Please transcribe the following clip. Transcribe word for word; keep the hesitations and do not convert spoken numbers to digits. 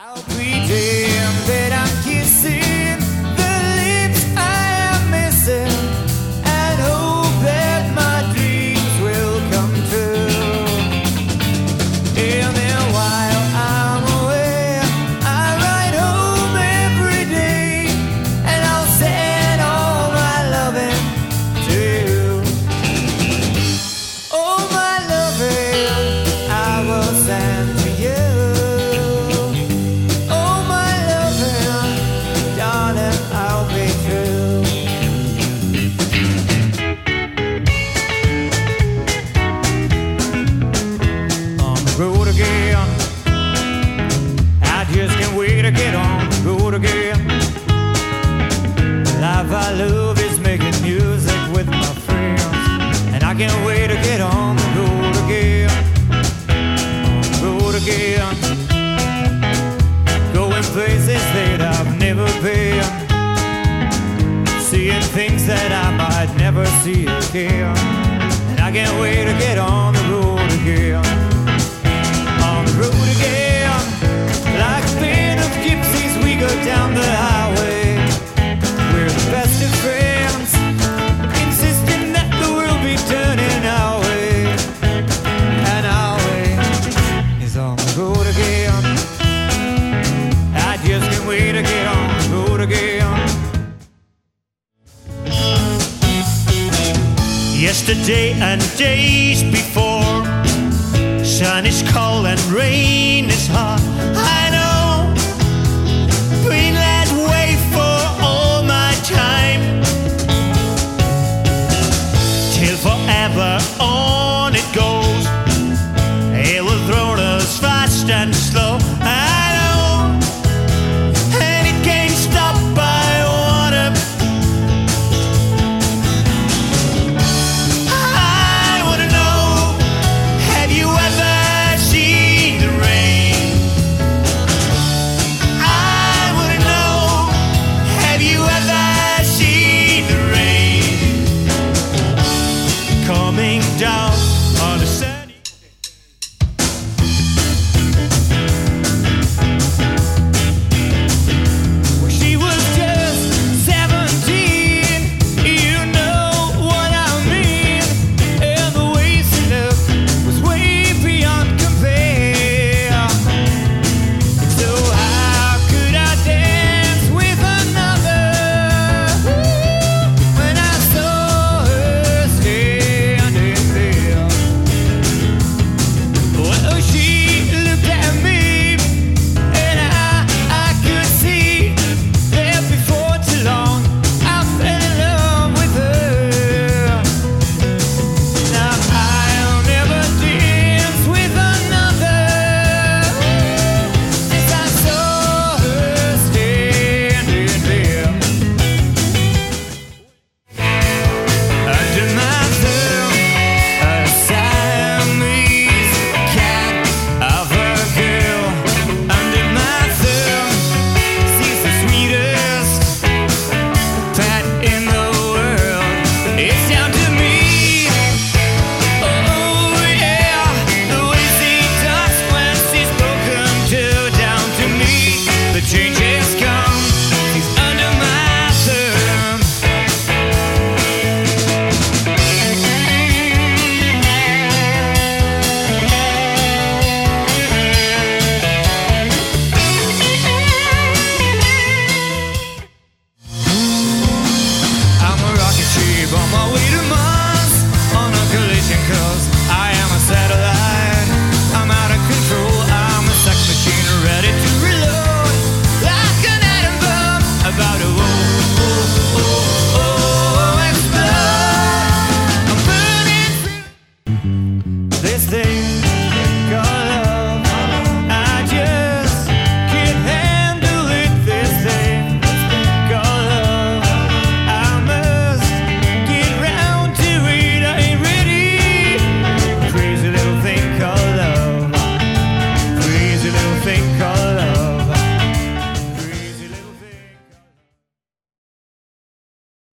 I'll pretend that I'm kissing the lips I am missing and hope that my dreams will come true. And then while I'm away, I ride home every day and I'll send all my loving to you. All my loving I will send to you. All my loving, darling, I'll be true. On the road again, I just can't wait to get on the road again. The life I love is making music with my friends, and I can't wait to get on the road again. On the road again, going places that I've never been, seeing things that I might never see again, and I can't wait to get on the road again. On the road again, like a band of gypsies, we go down the highway. We're the best of friends, insisting that the world be turning our way, and our way is on the road again. I just can't wait to get on the road again. Yesterday and days before, sun is cold and rain is hot.